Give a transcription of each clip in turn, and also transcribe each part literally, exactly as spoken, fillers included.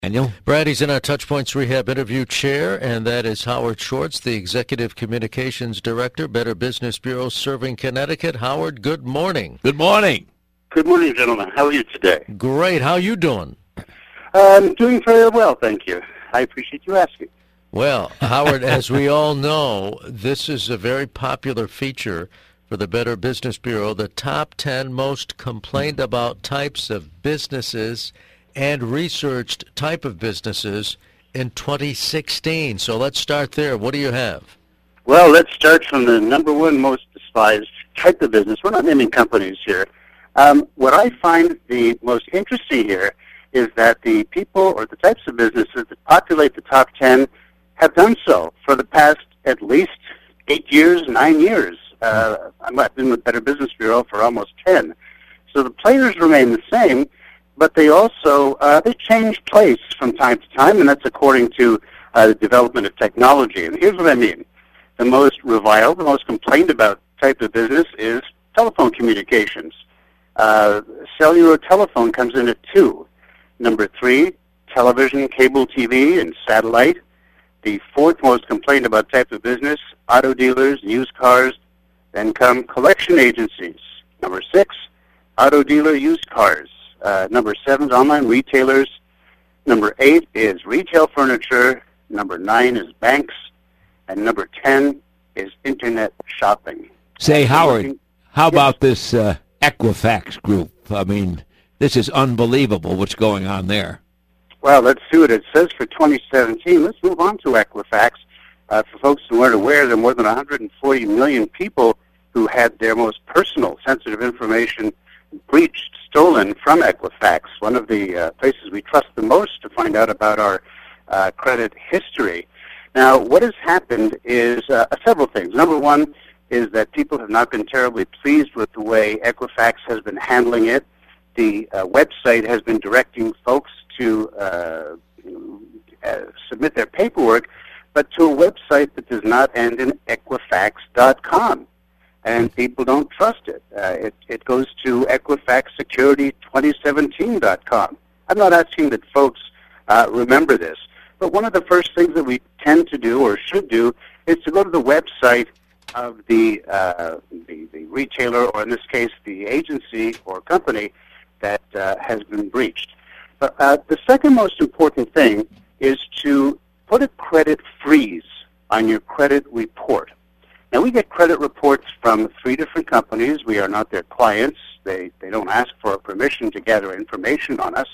Daniel? Brad, he's in our Touchpoints Rehab interview chair, and that is Howard Schwartz, the Executive Communications Director, Better Business Bureau, serving Connecticut. Howard, good morning. Good morning. Good morning, gentlemen. How are you today? Great. How you doing? I'm doing very well, thank you. I appreciate you asking. Well, Howard, as we all know, this is a very popular feature for the Better Business Bureau, the top ten most complained about types of businesses and researched type of businesses in twenty sixteen. So let's start there. What do you have? Well, let's start from the number one most despised type of business. We're not naming companies here. Um, what I find the most interesting here is that the people or the types of businesses that populate the top ten have done so for the past at least eight years, nine years. Uh, I've been with Better Business Bureau for almost ten. So the players remain the same, but they also uh, they change place from time to time, and that's according to uh, the development of technology. And here's what I mean. The most reviled, the most complained about type of business is telephone communications. Uh, cellular telephone comes in at two. Number three, television, cable T V, and satellite. The fourth most complained about type of business, auto dealers, used cars. Then come collection agencies. Number six, auto dealer used cars. Uh, number seven, online retailers. Number eight is retail furniture. Number nine is banks. And number ten is internet shopping. Say, Howard, looking, how yes. about this uh, Equifax group? I mean, this is unbelievable what's going on there. Well, let's see what it says for twenty seventeen. Let's move on to Equifax. Uh, for folks who aren't aware, there are more than one hundred forty million people who had their most personal, sensitive information breached, stolen from Equifax, one of the uh, places we trust the most to find out about our uh, credit history. Now, what has happened is uh, several things. Number one is that people have not been terribly pleased with the way Equifax has been handling it. The uh, website has been directing folks to uh, uh, submit their paperwork, but to a website that does not end in Equifax dot com. And people don't trust it. Uh, it, it goes to Equifax Security twenty seventeen dot com. I'm not asking that folks uh, remember this, but one of the first things that we tend to do or should do is to go to the website of the, uh, the, the retailer, or in this case, the agency or company that uh, has been breached. But uh, the second most important thing is to put a credit freeze on your credit report. Now, we get credit reports from three different companies. We are not their clients. They, they don't ask for our permission to gather information on us.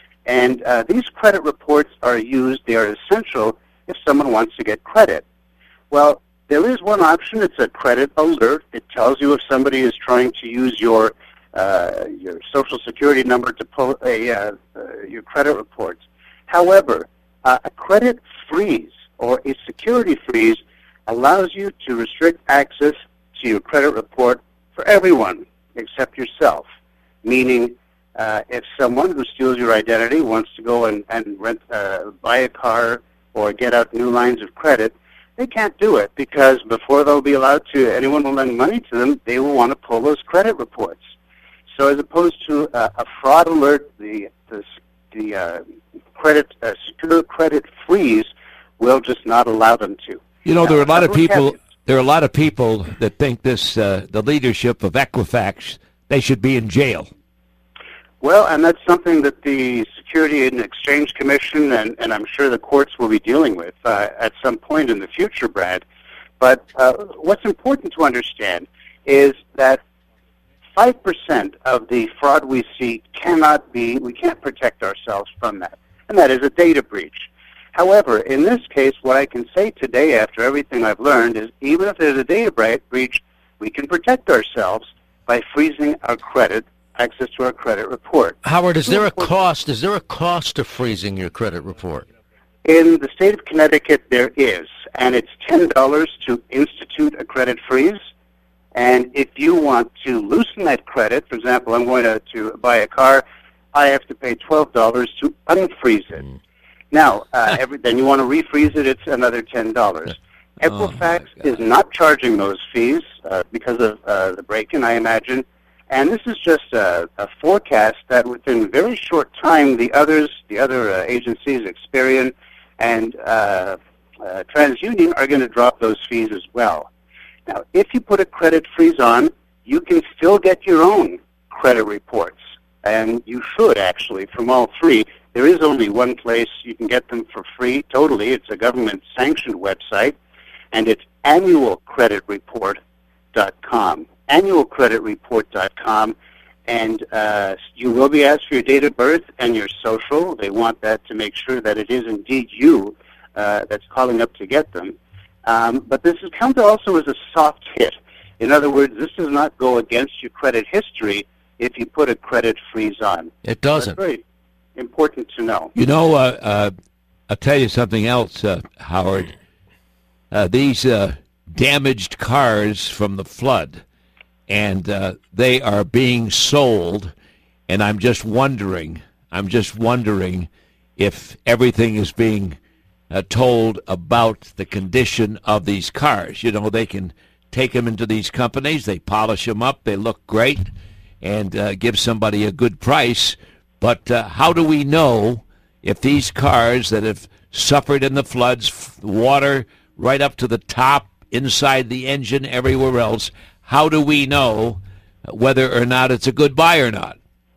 And uh, these credit reports are used, they are essential if someone wants to get credit. Well, there is one option. It's a credit alert. It tells you if somebody is trying to use your uh, your Social Security number to pull a, uh, uh, your credit reports. However, uh, a credit freeze or a security freeze allows you to restrict access to your credit report for everyone except yourself, meaning uh, if someone who steals your identity wants to go and, and rent, uh, buy a car or get out new lines of credit, they can't do it because before they'll be allowed to, anyone will lend money to them, they will want to pull those credit reports. So as opposed to uh, a fraud alert, the, the, the uh, credit, uh, secure credit freeze will just not allow them to. You know, there are a lot of people. Caveats. There are a lot of people that think this, uh, the leadership of Equifax, they should be in jail. Well, and that's something that the Security and Exchange Commission and, and I'm sure the courts will be dealing with uh, at some point in the future, Brad. But uh, what's important to understand is that five percent of the fraud we see cannot be, we can't protect ourselves from that, and that is a data breach. However, in this case, what I can say today after everything I've learned is even if there's a data breach, we can protect ourselves by freezing our credit, access to our credit report. Howard, is there a cost? Is there a cost to freezing your credit report? In the state of Connecticut, there is, and it's ten dollars to institute a credit freeze. And if you want to loosen that credit, for example, I'm going to, to buy a car, I have to pay twelve dollars to unfreeze it. Mm. Now, uh, every, then you want to refreeze it, it's another ten dollars. Equifax oh is not charging those fees uh, because of uh, the break-in, I imagine. And this is just a, a forecast that within a very short time, the others, the other uh, agencies, Experian and uh, uh, TransUnion, are going to drop those fees as well. Now, if you put a credit freeze on, you can still get your own credit reports, and you should actually from all three. There is only one place you can get them for free, totally. It's a government-sanctioned website, and it's annual credit report dot com. annual credit report dot com, and uh, you will be asked for your date of birth and your social. They want that to make sure that it is indeed you uh, that's calling up to get them. Um, but this is counted also as a soft hit. In other words, this does not go against your credit history if you put a credit freeze on. It doesn't. That's very important to know. You know, uh, uh, I'll tell you something else, uh, Howard. Uh, these uh, damaged cars from the flood, and uh, they are being sold, and I'm just wondering, I'm just wondering if everything is being uh, told about the condition of these cars. You know, they can take them into these companies, they polish them up, they look great, and uh, give somebody a good price. But uh, how do we know if these cars that have suffered in the floods, water right up to the top, inside the engine, everywhere else, how do we know whether or not it's a good buy or not?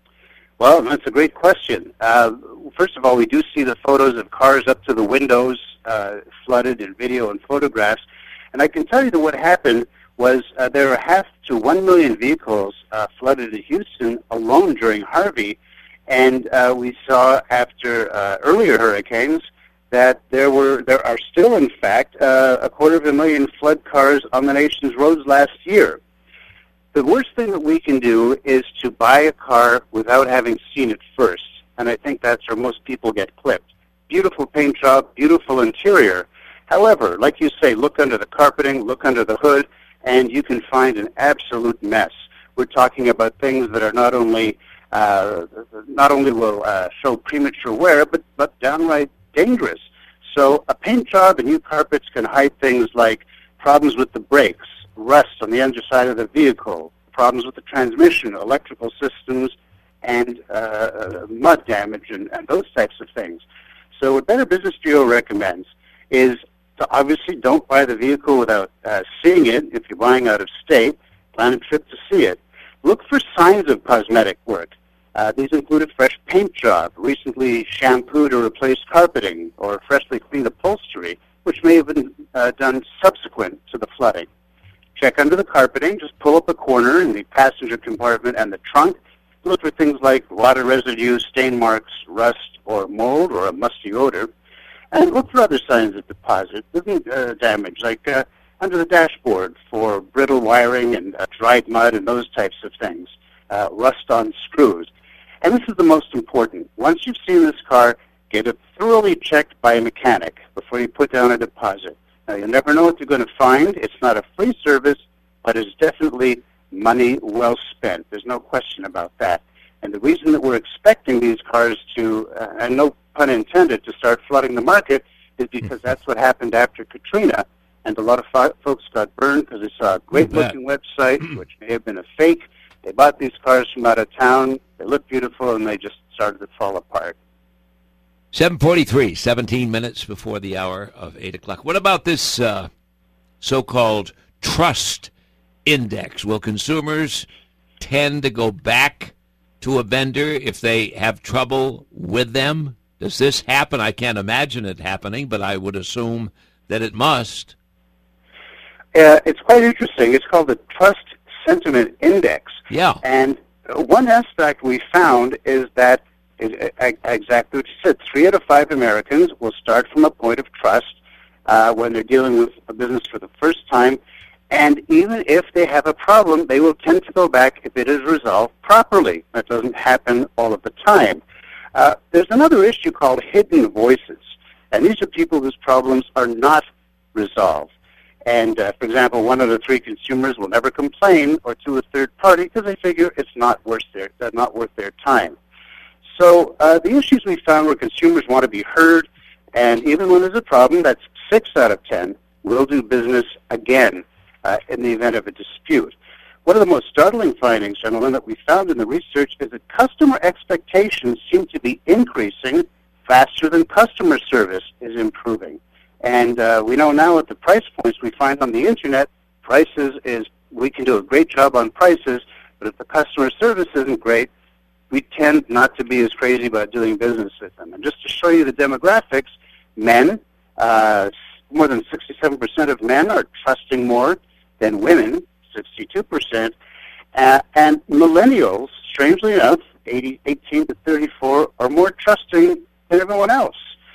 Well, that's a great question. Uh, first of all, we do see the photos of cars up to the windows uh, flooded in video and photographs. And I can tell you that what happened was uh, there were half to one million vehicles uh, flooded in Houston alone during Harvey. And uh, we saw after uh, earlier hurricanes that there were there are still, in fact, uh, a quarter of a million flood cars on the nation's roads last year. The worst thing that we can do is to buy a car without having seen it first, and I think that's where most people get clipped. Beautiful paint job, beautiful interior. However, like you say, look under the carpeting, look under the hood, and you can find an absolute mess. We're talking about things that are not only uh, not only will uh, show premature wear, but but downright dangerous. So a paint job and new carpets can hide things like problems with the brakes, rust on the underside of the vehicle, problems with the transmission, electrical systems, and uh, mud damage and, and those types of things. So what Better Business Bureau recommends is to obviously don't buy the vehicle without uh, seeing it. If you're buying out of state, plan a trip to see it. Look for signs of cosmetic work. Uh, these include a fresh paint job, recently shampooed or replaced carpeting, or freshly cleaned upholstery, which may have been uh, done subsequent to the flooding. Check under the carpeting. Just pull up a corner in the passenger compartment and the trunk. Look for things like water residue, stain marks, rust, or mold, or a musty odor. And look for other signs of deposit, uh, damage, like uh, under the dashboard for brittle wiring and uh, dried mud and those types of things, uh, rust on screws. And this is the most important. Once you've seen this car, get it thoroughly checked by a mechanic before you put down a deposit. Now, you'll never know what you're going to find. It's not a free service, but it's definitely money well spent. There's no question about that. And the reason that we're expecting these cars to, uh, and no pun intended, to start flooding the market is because that's what happened after Katrina. And a lot of fo- folks got burned because they saw a great-looking website, which may have been a fake. They bought these cars from out of town. They looked beautiful, and they just started to fall apart. seven forty-three, seventeen minutes before the hour of eight o'clock. What about this uh, so-called trust index? Will consumers tend to go back to a vendor if they have trouble with them? Does this happen? I can't imagine it happening, but I would assume that it must. Uh, it's quite interesting. It's called the Trust Sentiment Index. Yeah. And one aspect we found is that, it, exactly what you said, three out of five Americans will start from a point of trust uh, when they're dealing with a business for the first time. And even if they have a problem, they will tend to go back if it is resolved properly. That doesn't happen all of the time. Uh, there's another issue called hidden voices. And these are people whose problems are not resolved. And, uh, for example, one out of three consumers will never complain or to a third party because they figure it's not worth their, uh, not worth their time. So uh, the issues we found were consumers want to be heard, and even when there's a problem, that's six out of ten will do business again uh, in the event of a dispute. one of the most startling findings, gentlemen, that we found in the research is that customer expectations seem to be increasing faster than customer service is improving. And uh, we know now at the price points we find on the Internet, prices is, we can do a great job on prices, but if the customer service isn't great, we tend not to be as crazy about doing business with them. And just to show you the demographics, men, uh, more than sixty-seven percent of men are trusting more than women, sixty-two percent, uh, and millennials, strangely enough, eighteen to thirty-four, are more trusting than everyone else.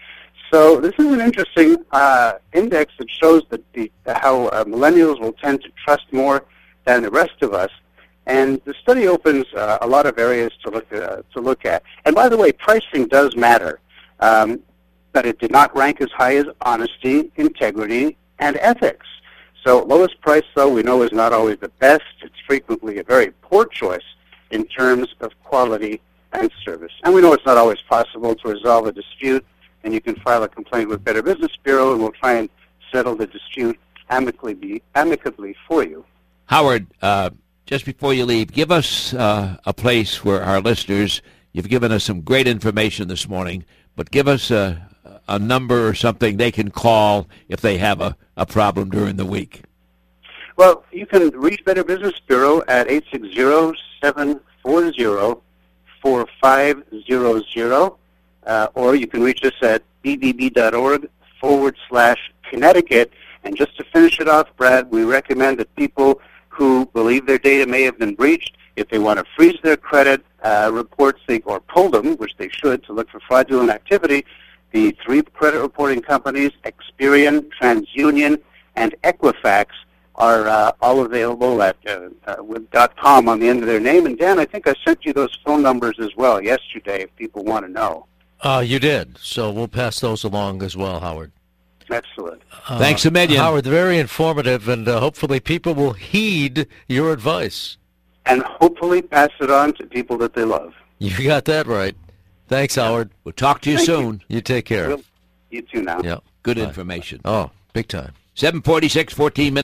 So this is an interesting uh, index that shows that the, how uh, millennials will tend to trust more than the rest of us. And the study opens uh, a lot of areas to look uh, to look at. And by the way, pricing does matter, um, but it did not rank as high as honesty, integrity, and ethics. So lowest price, though, we know is not always the best. It's frequently a very poor choice in terms of quality and service. And we know it's not always possible to resolve a dispute, and you can file a complaint with Better Business Bureau, and we'll try and settle the dispute amicably, amicably for you. Howard, uh, just before you leave, give us uh, a place where our listeners, you've given us some great information this morning, but give us a, a number or something they can call if they have a, a problem during the week. Well, you can reach Better Business Bureau at eight six zero, seven four zero, four five zero zero, uh, or you can reach us at bbb.org forward slash Connecticut. And just to finish it off, Brad, we recommend that people who believe their data may have been breached, if they want to freeze their credit uh, reports they, or pull them, which they should, to look for fraudulent activity, the three credit reporting companies, Experian, TransUnion, and Equifax, are uh, all available at uh, uh, with .com on the end of their name. And Dan, I think I sent you those phone numbers as well yesterday if people want to know. Uh, you did, so we'll pass those along as well, Howard. Excellent. Uh, Thanks a million. Howard, very informative, and uh, hopefully people will heed your advice. And hopefully pass it on to people that they love. You got that right. Thanks, Howard. We'll talk to you Thank soon. You. you take care. Well, you too now. Yeah. Good Bye. information. Oh, big time. seven forty-six, fourteen minutes.